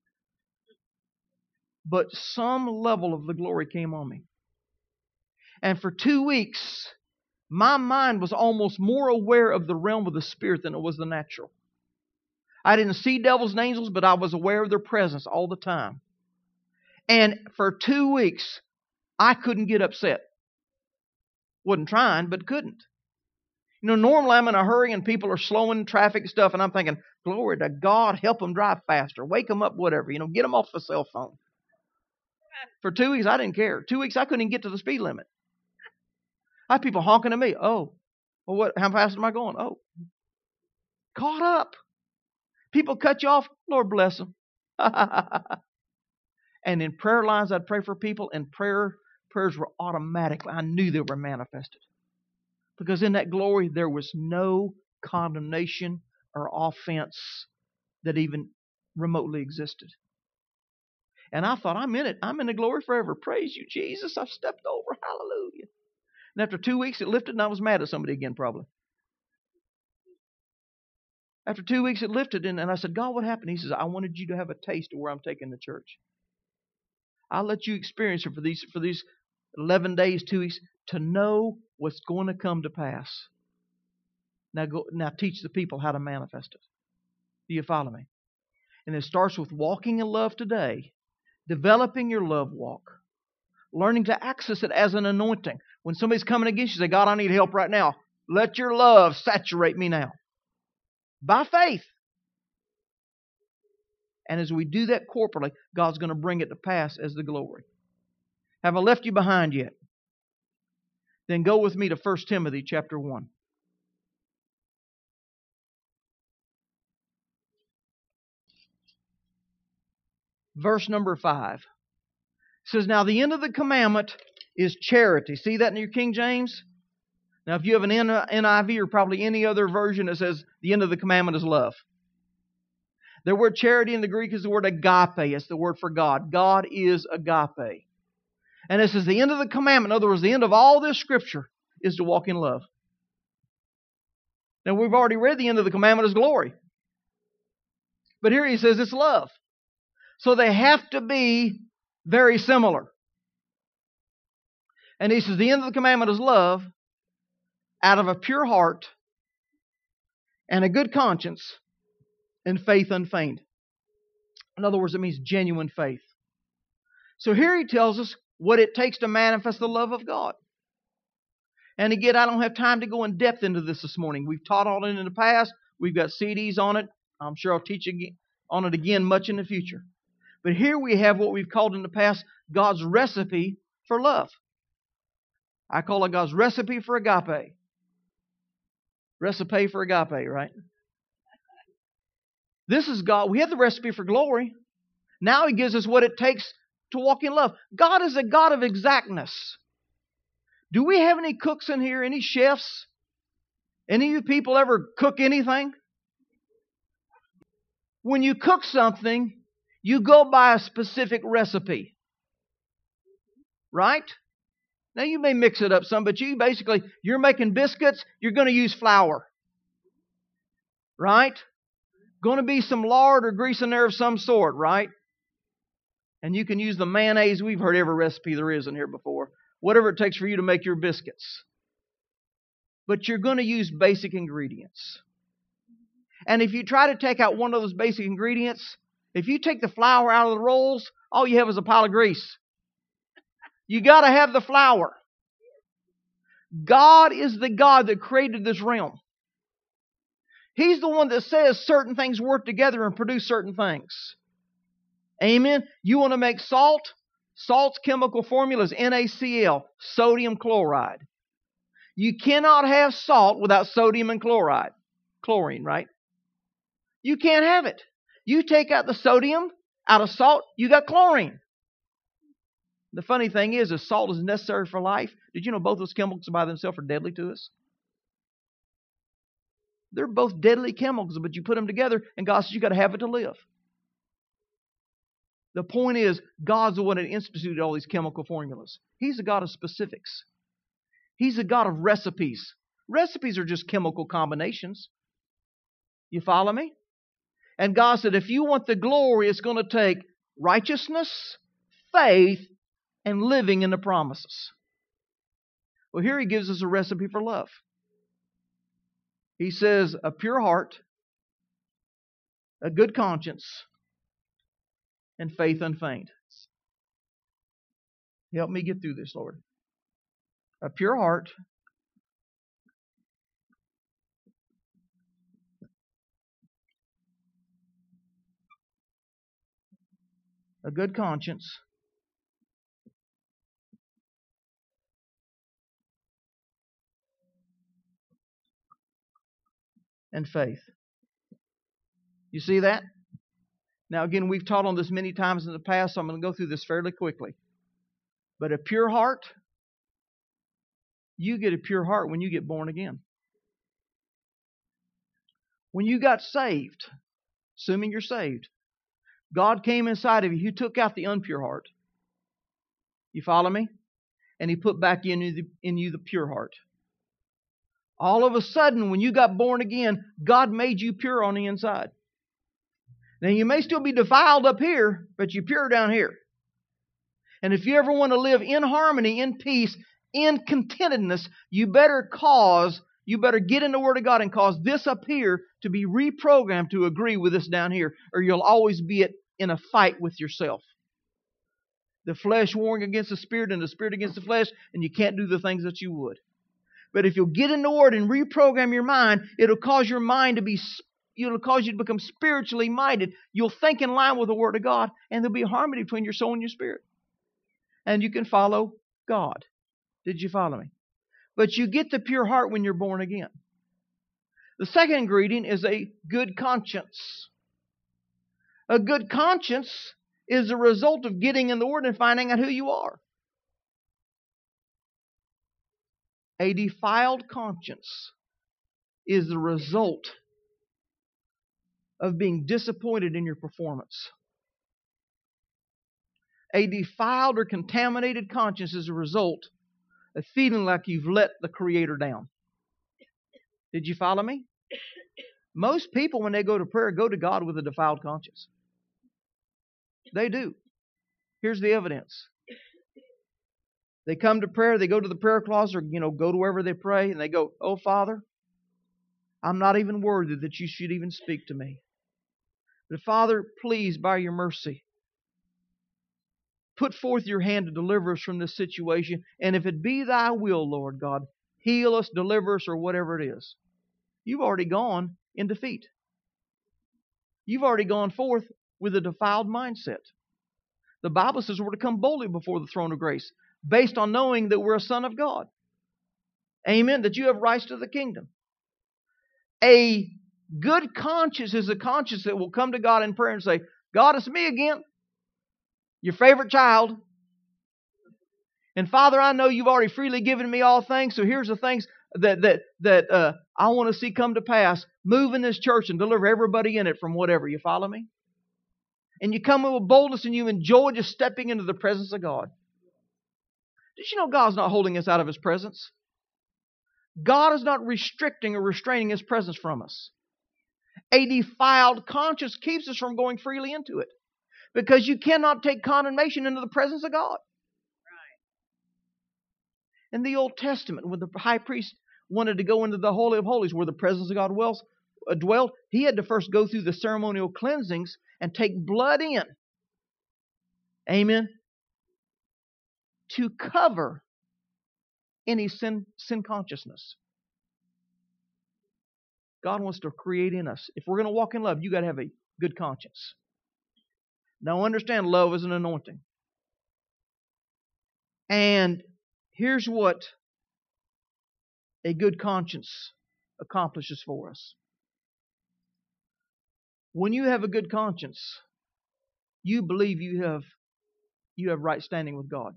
But some level of the glory came on me. And for two weeks, my mind was almost more aware of the realm of the Spirit than it was the natural. I didn't see devils and angels, but I was aware of their presence all the time. And for two weeks, I couldn't get upset. Wasn't trying, but couldn't. You know, normally I'm in a hurry and people are slowing traffic and stuff, and I'm thinking, glory to God, help them drive faster, wake them up, whatever. You know, get them off the cell phone. For two weeks, I didn't care. Two weeks, I couldn't even get to the speed limit. I had people honking at me. Oh, well, what? How fast am I going? Oh, caught up. People cut you off. Lord bless them. And in prayer lines, I'd pray for people, and prayer prayers were automatically. I knew they were manifested. Because in that glory, there was no condemnation or offense that even remotely existed. And I thought, I'm in it. I'm in the glory forever. Praise you, Jesus. I've stepped over. Hallelujah. And after two weeks, it lifted, and I was mad at somebody again, probably. After two weeks, it lifted, and, and I said, God, what happened? He says, I wanted you to have a taste of where I'm taking the church. I'll let you experience it for these, for these eleven days, two weeks, to know what's going to come to pass. Now go, now teach the people how to manifest it. Do you follow me? And it starts with walking in love today, developing your love walk, learning to access it as an anointing. When somebody's coming against you, say, God, I need help right now. Let your love saturate me now. By faith. And as we do that corporately, God's going to bring it to pass as the glory. Have I left you behind yet? Then go with me to First Timothy chapter one. Verse number five. It says, now the end of the commandment is charity. See that in your King James? Now if you have an N I V or probably any other version that says the end of the commandment is love. The word charity in the Greek is the word agape. It's the word for God. God is agape. And this is the end of the commandment. In other words, the end of all this Scripture is to walk in love. Now we've already read the end of the commandment is glory. But here he says it's love. So they have to be very similar. And he says the end of the commandment is love out of a pure heart and a good conscience and faith unfeigned. In other words, it means genuine faith. So here he tells us what it takes to manifest the love of God. And again, I don't have time to go in depth into this this morning. We've taught on it in the past. We've got C Ds on it. I'm sure I'll teach on it again much in the future. But here we have what we've called in the past God's recipe for love. I call it God's recipe for agape. Recipe for agape, right? This is God. We have the recipe for glory. Now He gives us what it takes to walk in love. God is a God of exactness. Do we have any cooks in here? Any chefs? Any of you people ever cook anything? When you cook something, you go by a specific recipe. Right? Now you may mix it up some, but you basically, you're making biscuits, you're going to use flour. Right? Going to be some lard or grease in there of some sort, right? And you can use the mayonnaise. We've heard every recipe there is in here before. Whatever it takes for you to make your biscuits. But you're going to use basic ingredients. And if you try to take out one of those basic ingredients, if you take the flour out of the rolls, all you have is a pile of grease. You got to have the flour. God is the God that created this realm. He's the one that says certain things work together and produce certain things. Amen. You want to make salt? Salt's chemical formula is N A C L, sodium chloride. You cannot have salt without sodium and chloride. Chlorine, right? You can't have it. You take out the sodium out of salt, you got chlorine. The funny thing is, if salt is necessary for life, did you know both those chemicals by themselves are deadly to us? They're both deadly chemicals, but you put them together, and God says you got to have it to live. The point is, God's the one that instituted all these chemical formulas. He's a God of specifics. He's a God of recipes. Recipes are just chemical combinations. You follow me? And God said, if you want the glory, it's going to take righteousness, faith, and living in the promises. Well, here He gives us a recipe for love. He says, a pure heart, a good conscience, and faith unfeigned. Help me get through this, Lord. A pure heart, a good conscience, and faith. You see that? Now again, we've taught on this many times in the past, so I'm going to go through this fairly quickly. But a pure heart, you get a pure heart when you get born again. When you got saved, assuming you're saved, God came inside of you. He took out the impure heart. You follow me? And He put back in you the, in you the pure heart. All of a sudden, when you got born again, God made you pure on the inside. Now, you may still be defiled up here, but you're pure down here. And if you ever want to live in harmony, in peace, in contentedness, you better cause, you better get in the Word of God and cause this up here to be reprogrammed to agree with this down here, or you'll always be in a fight with yourself. The flesh warring against the Spirit and the Spirit against the flesh, and you can't do the things that you would. But if you'll get in the Word and reprogram your mind, it'll cause your mind to be, it'll cause you to become spiritually minded. You'll think in line with the Word of God, and there'll be harmony between your soul and your spirit. And you can follow God. Did you follow me? But you get the pure heart when you're born again. The second ingredient is a good conscience. A good conscience is the result of getting in the Word and finding out who you are. A defiled conscience is the result of being disappointed in your performance. A defiled or contaminated conscience is a result of feeling like you've let the Creator down. Did you follow me? Most people, when they go to prayer, go to God with a defiled conscience. They do. Here's the evidence. They come to prayer, they go to the prayer closet, or you know, go to wherever they pray, and they go, "Oh, Father, I'm not even worthy that you should even speak to me. But Father, please, by your mercy, put forth your hand to deliver us from this situation. And if it be thy will, Lord God, heal us, deliver us, or whatever it is." You've already gone in defeat. You've already gone forth with a defiled mindset. The Bible says we're to come boldly before the throne of grace, based on knowing that we're a son of God. Amen. That you have rights to the kingdom. A good conscience is a conscience that will come to God in prayer and say, God, it's me again, your favorite child. And Father, I know you've already freely given me all things, so here's the things that that that uh, I want to see come to pass. Move in this church and deliver everybody in it from whatever. You follow me? And you come with boldness and you enjoy just stepping into the presence of God. Did you know God's not holding us out of His presence? God is not restricting or restraining His presence from us. A defiled conscience keeps us from going freely into it, because you cannot take condemnation into the presence of God. In the Old Testament, when the high priest wanted to go into the Holy of Holies where the presence of God dwells, uh, dwelled, he had to first go through the ceremonial cleansings and take blood in. Amen. To cover any sin, sin consciousness. God wants to create in us. If we're going to walk in love, you got to have a good conscience. Now understand, love is an anointing. And here's what a good conscience accomplishes for us. When you have a good conscience, you believe you have you have right standing with God.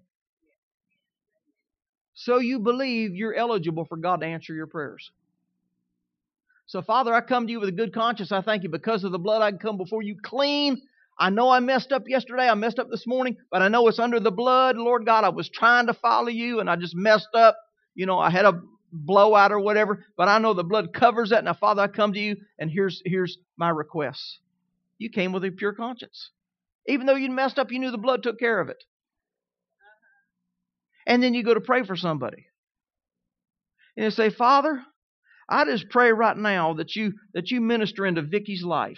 So you believe you're eligible for God to answer your prayers. So, Father, I come to you with a good conscience. I thank you because of the blood. I can come before you clean. I know I messed up yesterday. I messed up this morning, but I know it's under the blood. Lord God, I was trying to follow you and I just messed up. You know, I had a blowout or whatever, but I know the blood covers that. Now, Father, I come to you and here's, here's my request. You came with a pure conscience. Even though you messed up, you knew the blood took care of it. And then you go to pray for somebody. And you say, Father, I just pray right now that you that you minister into Vicky's life.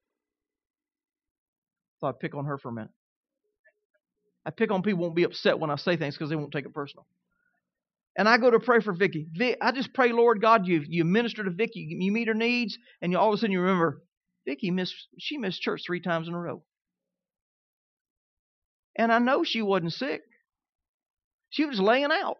So I pick on her for a minute. I pick on people who won't be upset when I say things because they won't take it personal. And I go to pray for Vicky. Vic, I just pray, Lord God, you you minister to Vicky, you meet her needs, and you all of a sudden you remember, Vicky missed she missed church three times in a row. And I know she wasn't sick. She was laying out.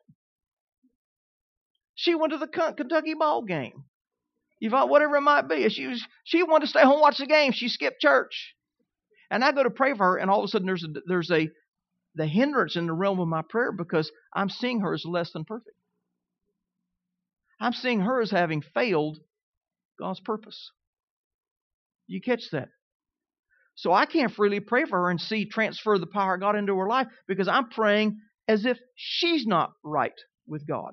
She went to the Kentucky ball game. You thought whatever it might be. She was she wanted to stay home and watch the game. She skipped church. And I go to pray for her, and all of a sudden there's a, there's a the hindrance in the realm of my prayer because I'm seeing her as less than perfect. I'm seeing her as having failed God's purpose. You catch that? So I can't freely pray for her and see transfer the power of God into her life because I'm praying as if she's not right with God.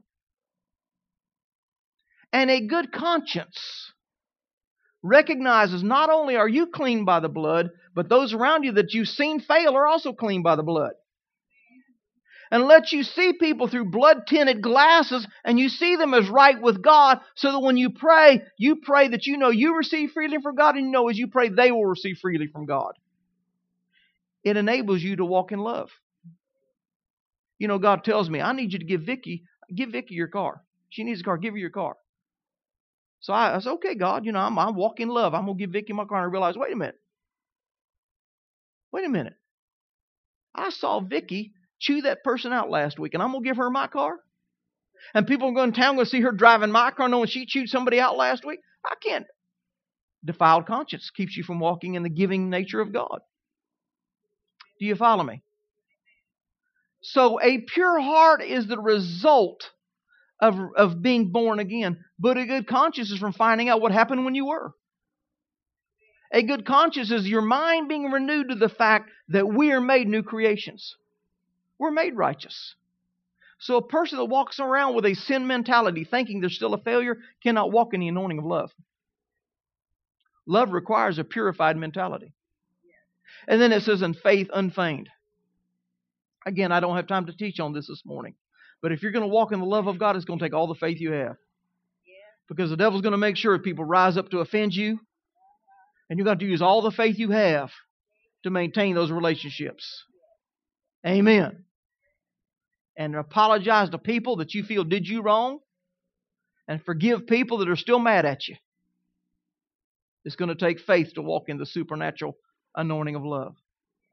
And a good conscience recognizes not only are you clean by the blood, but those around you that you've seen fail are also clean by the blood. And let you see people through blood-tinted glasses and you see them as right with God so that when you pray, you pray that you know you receive freely from God and you know as you pray they will receive freely from God. It enables you to walk in love. You know, God tells me, I need you to give Vicky, give Vicky your car. She needs a car, give her your car. So I, I said, okay, God, you know, I'm, I'm walking in love. I'm going to give Vicky my car. And I realized, wait a minute. Wait a minute. I saw Vicky chew that person out last week, and I'm going to give her my car? And people are going to town going to see her driving my car knowing she chewed somebody out last week? I can't. Defiled conscience keeps you from walking in the giving nature of God. Do you follow me? So a pure heart is the result Of, of being born again. But a good conscience is from finding out what happened when you were. A good conscience is your mind being renewed to the fact that we are made new creations. We're made righteous. So a person that walks around with a sin mentality thinking they're still a failure cannot walk in the anointing of love. Love requires a purified mentality. And then it says, in faith unfeigned. Again, I don't have time to teach on this this morning. But if you're going to walk in the love of God, it's going to take all the faith you have. Because the devil's going to make sure people rise up to offend you. And you've got to use all the faith you have to maintain those relationships. Amen. And apologize to people that you feel did you wrong. And forgive people that are still mad at you. It's going to take faith to walk in the supernatural anointing of love.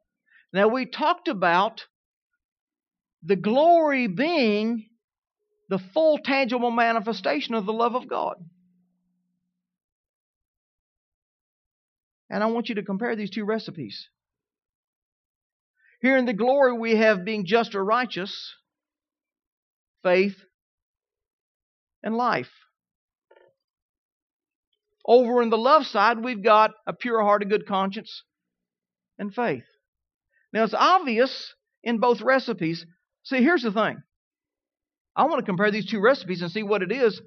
Now, we talked about the glory being the full tangible manifestation of the love of God. And I want you to compare these two recipes. Here in the glory we have being just or righteous, faith, and life. Over in the love side, we've got a pure heart, a good conscience, and faith. Now, it's obvious in both recipes. See, here's the thing. I want to compare these two recipes and see what it is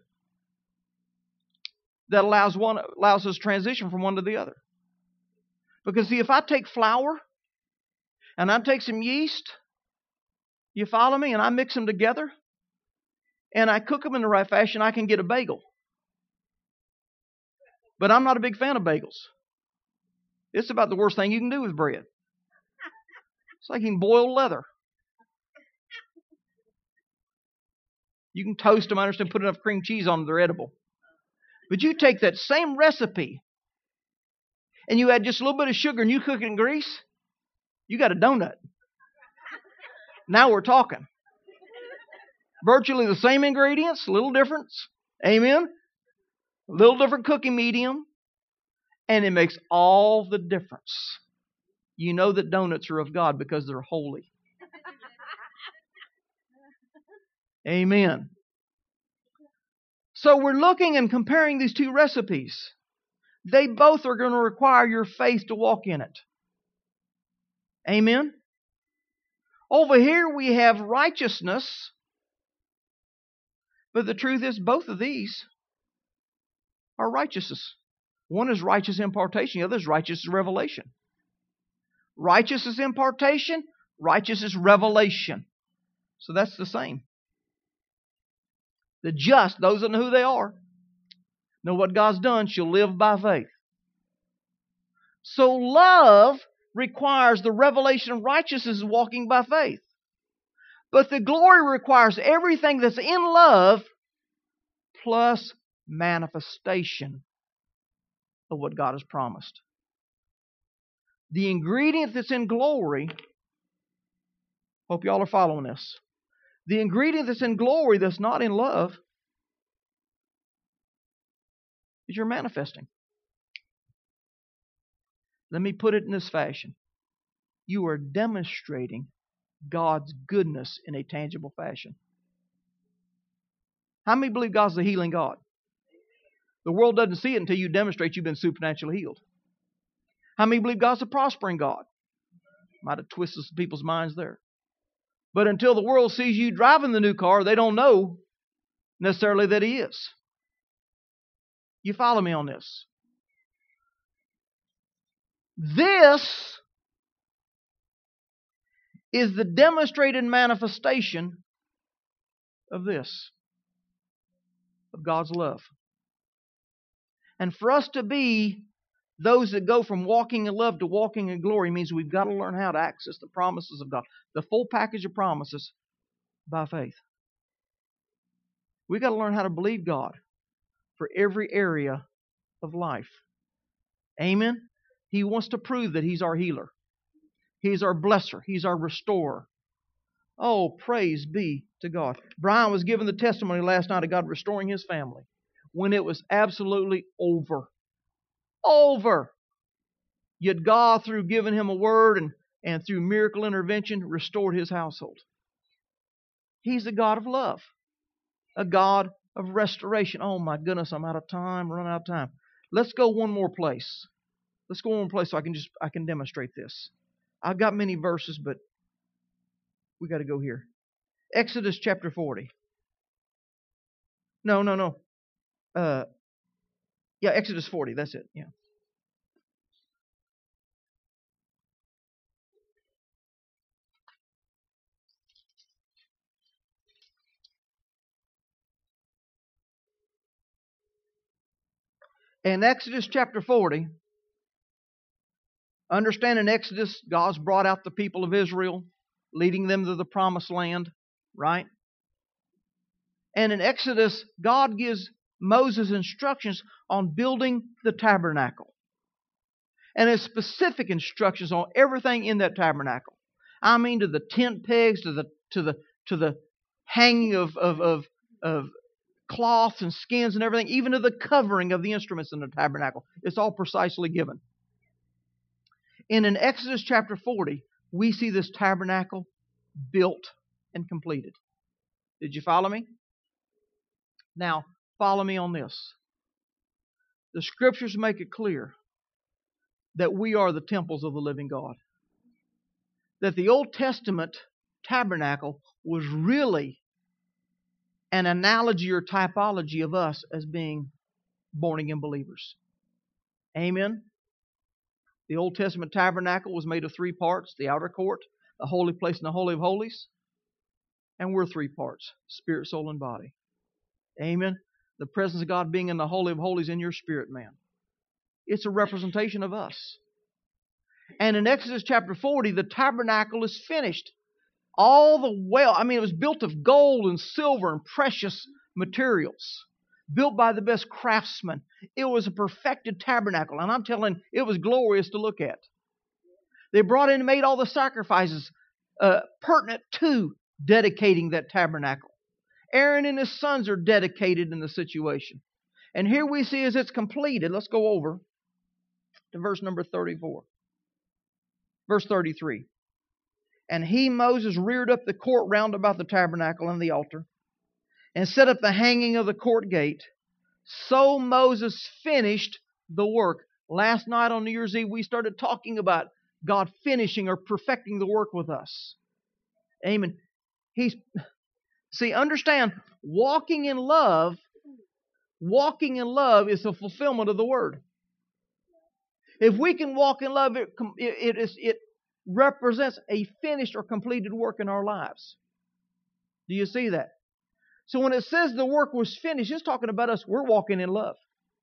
that allows one allows us to transition from one to the other. Because, see, if I take flour and I take some yeast, you follow me, and I mix them together, and I cook them in the right fashion, I can get a bagel. But I'm not a big fan of bagels. It's about the worst thing you can do with bread. It's like eating boiled leather. You can toast them, I understand, put enough cream cheese on them, they're edible. But you take that same recipe and you add just a little bit of sugar and you cook it in grease, you got a donut. Now we're talking. Virtually the same ingredients, a little difference. Amen? A little different cooking medium. And it makes all the difference. You know that donuts are of God because they're holy. Amen. So we're looking and comparing these two recipes. They both are going to require your faith to walk in it. Amen. Over here we have righteousness. But the truth is, both of these are righteousness. One is righteous impartation, the other is righteous revelation. Righteous is impartation, righteous is revelation. So that's the same. The just, those that know who they are, know what God's done, shall live by faith. So love requires the revelation of righteousness walking by faith. But the glory requires everything that's in love plus manifestation of what God has promised. The ingredient that's in glory, hope y'all are following this. The ingredient that's in glory that's not in love is your manifesting. Let me put it in this fashion. You are demonstrating God's goodness in a tangible fashion. How many believe God's a healing God? The world doesn't see it until you demonstrate you've been supernaturally healed. How many believe God's a prospering God? Might have twisted some people's minds there. But until the world sees you driving the new car, they don't know necessarily that He is. You follow me on this? This is the demonstrated manifestation of this, of God's love. And for us to be those that go from walking in love to walking in glory means we've got to learn how to access the promises of God, the full package of promises by faith. We've got to learn how to believe God for every area of life. Amen? He wants to prove that He's our healer. He's our blesser. He's our restorer. Oh, praise be to God. Brian was given the testimony last night of God restoring his family when it was absolutely over. Over. Yet God, through giving him a word and, and through miracle intervention, restored his household. He's a God of love. A God of restoration. Oh my goodness, I'm out of time. Run out of time. Let's go one more place. Let's go one more place so I can just I can demonstrate this. I've got many verses, but we got to go here. Exodus chapter forty. No, no, no. Uh, yeah, Exodus forty. That's it. Yeah. In Exodus chapter forty, understand in Exodus, God's brought out the people of Israel, leading them to the promised land, right? And in Exodus, God gives Moses instructions on building the tabernacle. And there's specific instructions on everything in that tabernacle. I mean, to the tent pegs, to the to the to the hanging of of of, of cloths and skins and everything, even to the covering of the instruments in the tabernacle. It's all precisely given. And in Exodus chapter forty, we see this tabernacle built and completed. Did you follow me? Now, follow me on this. The Scriptures make it clear that we are the temples of the living God. That the Old Testament tabernacle was really an analogy or typology of us as being born-again believers. Amen? The Old Testament tabernacle was made of three parts: the outer court, the holy place, and the Holy of Holies. And we're three parts: spirit, soul, and body. Amen? The presence of God being in the Holy of Holies in your spirit, man. It's a representation of us. And in Exodus chapter forty, the tabernacle is finished. All the well, I mean, it was built of gold and silver and precious materials, built by the best craftsmen. It was a perfected tabernacle, and I'm telling you, it was glorious to look at. They brought in and made all the sacrifices uh, pertinent to dedicating that tabernacle. Aaron and his sons are dedicated in the situation. And here we see as it's completed, let's go over to verse number thirty-four. Verse thirty-three. And he, Moses, reared up the court round about the tabernacle and the altar, and set up the hanging of the court gate. So Moses finished the work. Last night on New Year's Eve, we started talking about God finishing or perfecting the work with us. Amen. He's, see, understand, walking in love, walking in love is the fulfillment of the word. If we can walk in love, it, it, it, it represents a finished or completed work in our lives. Do you see that? So when it says the work was finished, it's talking about us. We're walking in love.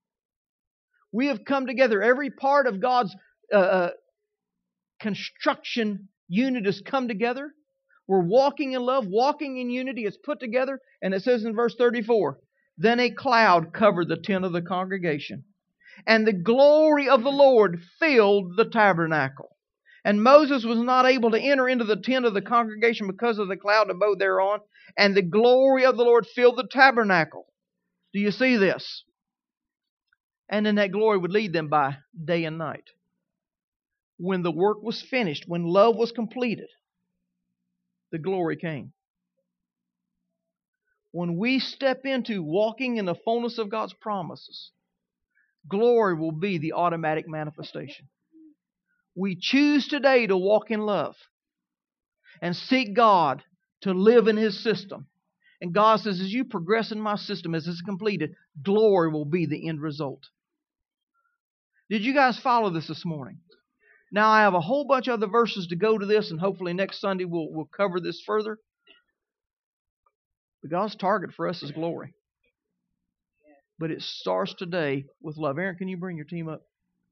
We have come together. Every part of God's uh, construction unit has come together. We're walking in love, walking in unity. It's put together. And it says in verse thirty-four, then a cloud covered the tent of the congregation, and the glory of the Lord filled the tabernacle. And Moses was not able to enter into the tent of the congregation because of the cloud abode thereon, and the glory of the Lord filled the tabernacle. Do you see this? And then that glory would lead them by day and night. When the work was finished, when love was completed, the glory came. When we step into walking in the fullness of God's promises, glory will be the automatic manifestation. We choose today to walk in love and seek God to live in His system. And God says, as you progress in my system, as it's completed, glory will be the end result. Did you guys follow this this morning? Now, I have a whole bunch of other verses to go to this, and hopefully next Sunday we'll, we'll cover this further. But God's target for us is glory. But it starts today with love. Aaron, can you bring your team up?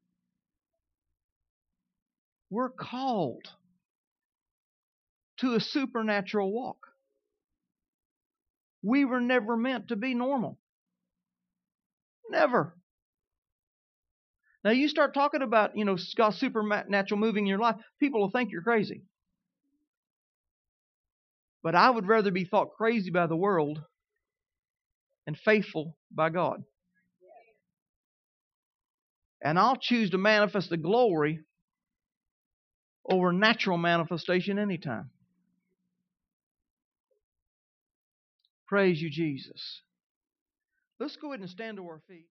We're called to a supernatural walk. We were never meant to be normal. Never. Now you start talking about, you know, God's supernatural moving in your life, people will think you're crazy. But I would rather be thought crazy by the world and faithful by God. And I'll choose to manifest the glory over natural manifestation anytime. Praise you, Jesus. Let's go ahead and stand to our feet.